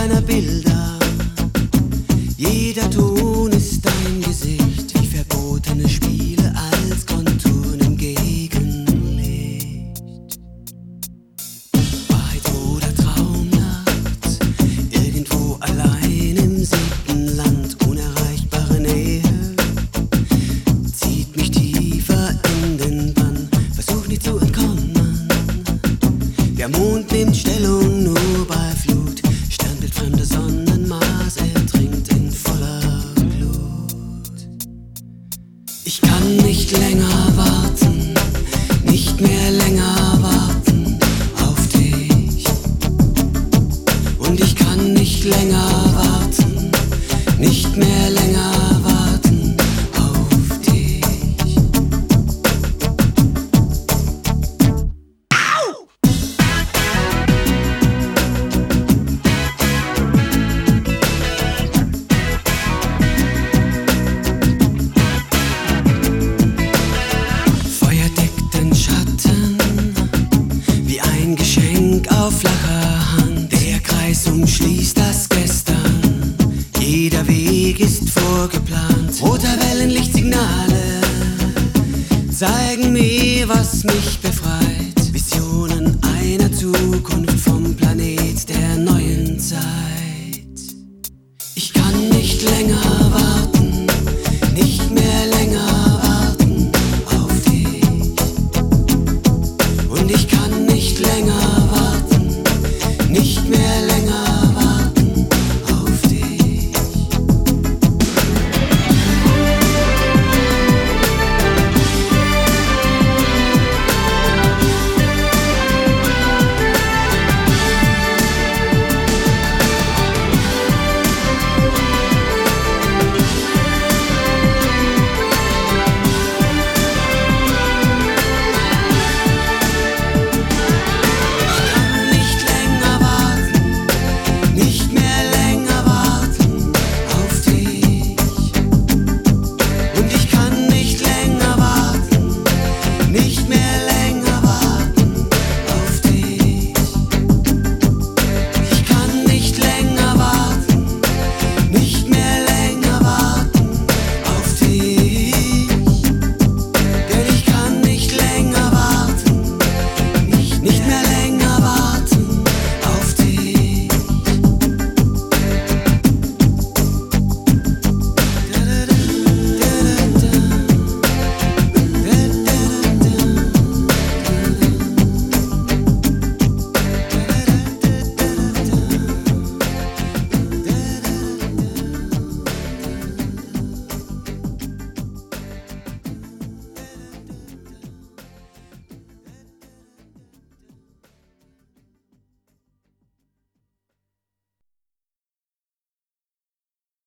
deiner Bilder. Jeder Ton ist dein Gesicht, wie verbotene Spiele als Konturen im Gegenlicht. Wahrheit oder Traumnacht, irgendwo allein im siebten Land, unerreichbare Nähe zieht mich tiefer in den Bann, versuch nicht zu entkommen. Der Mond nimmt Stellung nur bei Flut, Sternbild fremde Sonnenmaß ertrinkt in voller Glut. Ich kann nicht länger warten, nicht mehr länger warten auf dich. Und ich kann nicht länger warten, nicht mehr länger warten auf dich. Feuer deckt den Schatten wie ein Geschenk auf flacher Hand. Der Kreis umschließt das Gestern, jeder Weg ist vorgeplant. Roter Wellenlichtsignale zeigen mir, was mich befreit. Visionen einer Zukunft vom Planet der neuen Zeit. Ich kann nicht länger